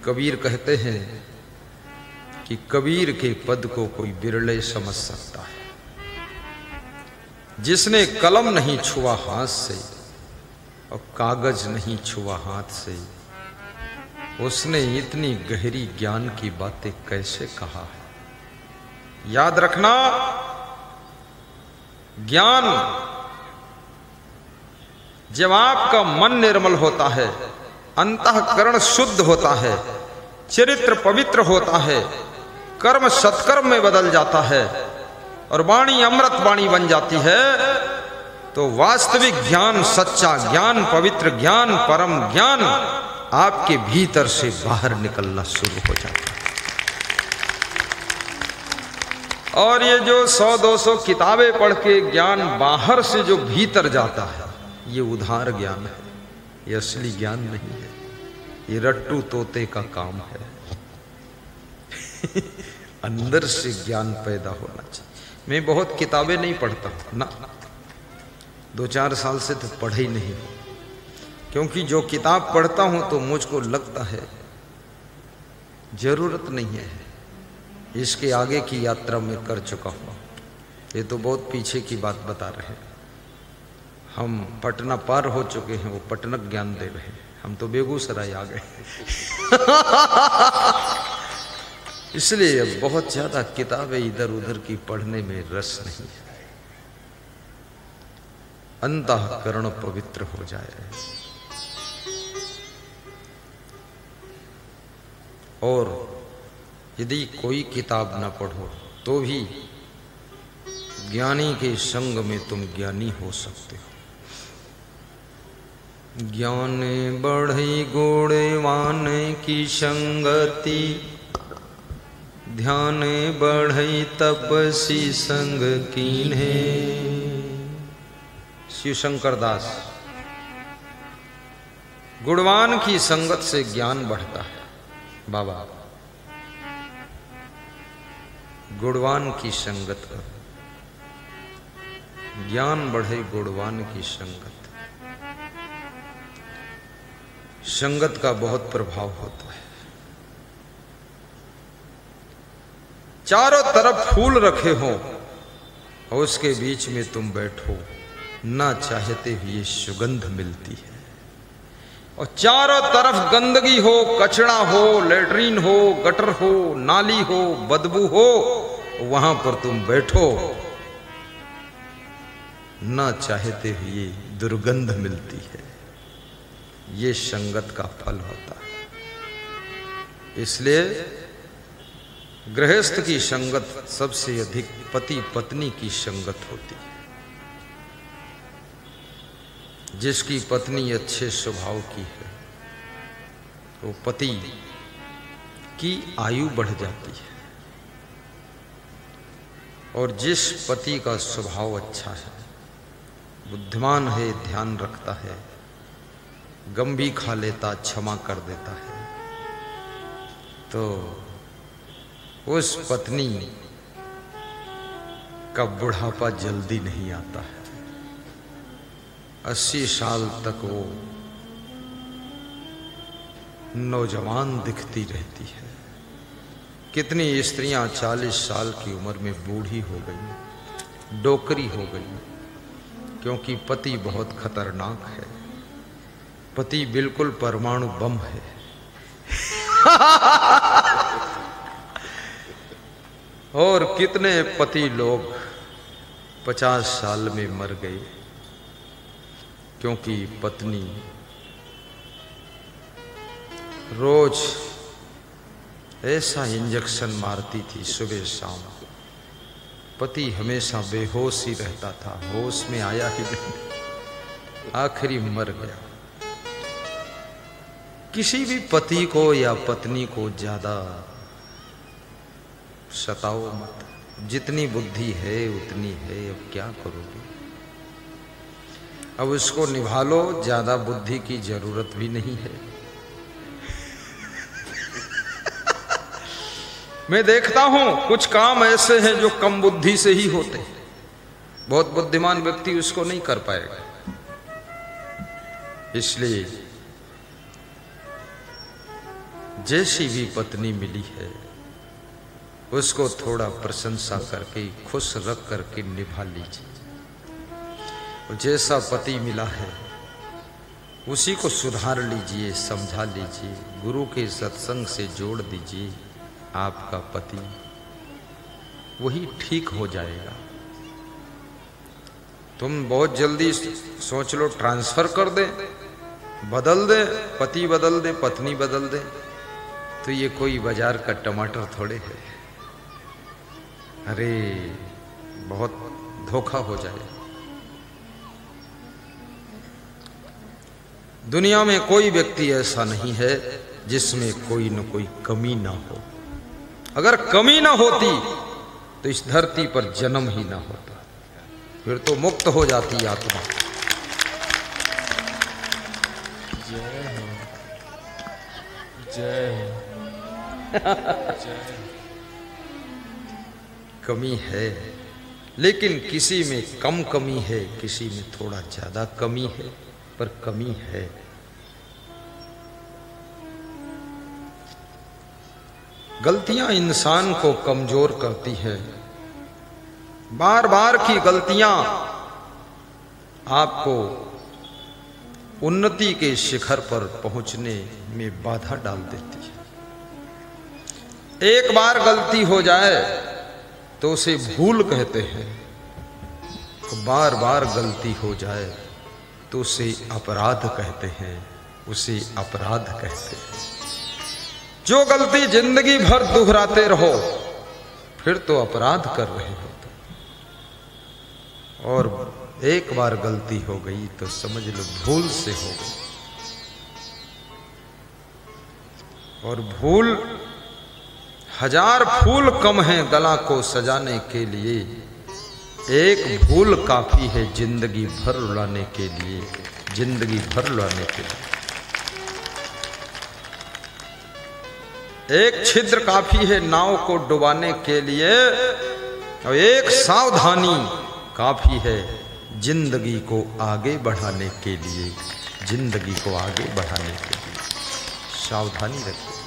कबीर कहते हैं कि कबीर के पद को कोई बिरले समझ सकता है। जिसने कलम नहीं छुआ हाथ से और कागज नहीं छुआ हाथ से, उसने इतनी गहरी ज्ञान की बातें कैसे कहा है। याद रखना, ज्ञान जब आपका मन निर्मल होता है, अंतःकरण शुद्ध होता है, चरित्र पवित्र होता है, कर्म सत्कर्म में बदल जाता है और वाणी अमृत वाणी बन जाती है, तो वास्तविक ज्ञान, सच्चा ज्ञान, पवित्र ज्ञान, परम ज्ञान आपके भीतर से बाहर निकलना शुरू हो जाता है। और ये जो 100-200 किताबें पढ़ के ज्ञान बाहर से जो भीतर जाता है, ये उधार ज्ञान है, ये असली ज्ञान नहीं है, ये रट्टू तोते का काम है। अंदर से ज्ञान पैदा होना चाहिए। मैं बहुत किताबें नहीं पढ़ता ना, 2-4 साल से तो पढ़े ही नहीं, क्योंकि जो किताब पढ़ता हूं तो मुझको लगता है जरूरत नहीं है, इसके आगे की यात्रा मैं कर चुका हूं। ये तो बहुत पीछे की बात बता रहे हैं। हम पटना पार हो चुके हैं, वो पटनक ज्ञान दे रहे हैं, हम तो बेगूसराय आ गए। इसलिए अब बहुत ज्यादा किताबें इधर उधर की पढ़ने में रस नहीं है। अंतःकरण पवित्र हो जाए और यदि कोई किताब ना पढ़ो तो भी ज्ञानी के संग में तुम ज्ञानी हो सकते हो। ज्ञान बढ़ई गुणवान की संगति, ध्यान बढ़ई तपसी संग कीन्हे। शिव शंकर दास। गुणवान की संगत से ज्ञान बढ़ता है बाबा, गुणवान की संगत का ज्ञान बढ़े, गुणवान की संगत। संगत का बहुत प्रभाव होता है। चारों तरफ फूल रखे हो और उसके बीच में तुम बैठो, ना चाहते हुए सुगंध मिलती है। और चारों तरफ गंदगी हो, कचरा हो, लेटरीन हो, गटर हो, नाली हो, बदबू हो, वहां पर तुम बैठो, ना चाहते हुए दुर्गंध मिलती है। ये संगत का फल होता है। इसलिए गृहस्थ की संगत सबसे अधिक पति पत्नी की संगत होती है। जिसकी पत्नी अच्छे स्वभाव की है तो पति की आयु बढ़ जाती है, और जिस पति का स्वभाव अच्छा है, बुद्धिमान है, ध्यान रखता है, गम भी खा लेता, क्षमा कर देता है, तो उस पत्नी का बुढ़ापा जल्दी नहीं आता है। 80 साल तक वो नौजवान दिखती रहती है। कितनी स्त्रियां 40 साल की उम्र में बूढ़ी हो गई, डोकरी हो गई, क्योंकि पति बहुत खतरनाक है। पति बिल्कुल परमाणु बम है। और कितने पति लोग 50 साल में मर गए क्योंकि पत्नी रोज ऐसा इंजेक्शन मारती थी सुबह शाम, पति हमेशा बेहोश ही रहता था, होश में आया ही नहीं, आखिरी मर गया। किसी भी पति को या पत्नी को ज्यादा सताओ मत, जितनी बुद्धि है उतनी है, अब क्या करोगे, अब उसको निभा लो, ज्यादा बुद्धि की जरूरत भी नहीं है। मैं देखता हूं कुछ काम ऐसे हैं जो कम बुद्धि से ही होते हैं, बहुत बुद्धिमान व्यक्ति उसको नहीं कर पाएगा। इसलिए जैसी भी पत्नी मिली है उसको थोड़ा प्रशंसा करके खुश रख करके निभा लीजिए। जैसा पति मिला है उसी को सुधार लीजिए, समझा लीजिए, गुरु के सत्संग से जोड़ दीजिए। आपका पति वही ठीक हो जाएगा। तुम बहुत जल्दी सोच लो ट्रांसफर कर दे, बदल दे, पति बदल दे, पत्नी बदल दे, तो ये कोई बाजार का टमाटर थोड़े है। अरे बहुत धोखा हो जाए। दुनिया में कोई व्यक्ति ऐसा नहीं है जिसमें कोई न कोई कमी ना हो। अगर कमी ना होती तो इस धरती पर जन्म ही ना होता, फिर तो मुक्त हो जाती आत्मा। जय हो, जय जय। कमी है, लेकिन किसी में कम कमी है, किसी में थोड़ा ज्यादा कमी है, पर कमी है। गलतियां इंसान को कमजोर करती है। बार बार की गलतियां आपको उन्नति के शिखर पर पहुंचने में बाधा डाल देती है। एक बार गलती हो जाए तो उसे भूल कहते हैं, बार बार गलती हो जाए तो उसे अपराध कहते हैं, उसे अपराध कहते हैं। जो गलती जिंदगी भर दोहराते रहो फिर तो अपराध कर रहे हो। और एक बार गलती हो गई तो समझ लो भूल से हो गई। और भूल, हजार फूल कम है गला को सजाने के लिए, एक भूल काफी है जिंदगी भर रुलाने के लिए, जिंदगी भर रुलाने के लिए। एक छिद्र काफी है नाव को डुबाने के लिए, और एक सावधानी काफी है जिंदगी को आगे बढ़ाने के लिए, जिंदगी को आगे बढ़ाने के लिए। सावधानी रखिए।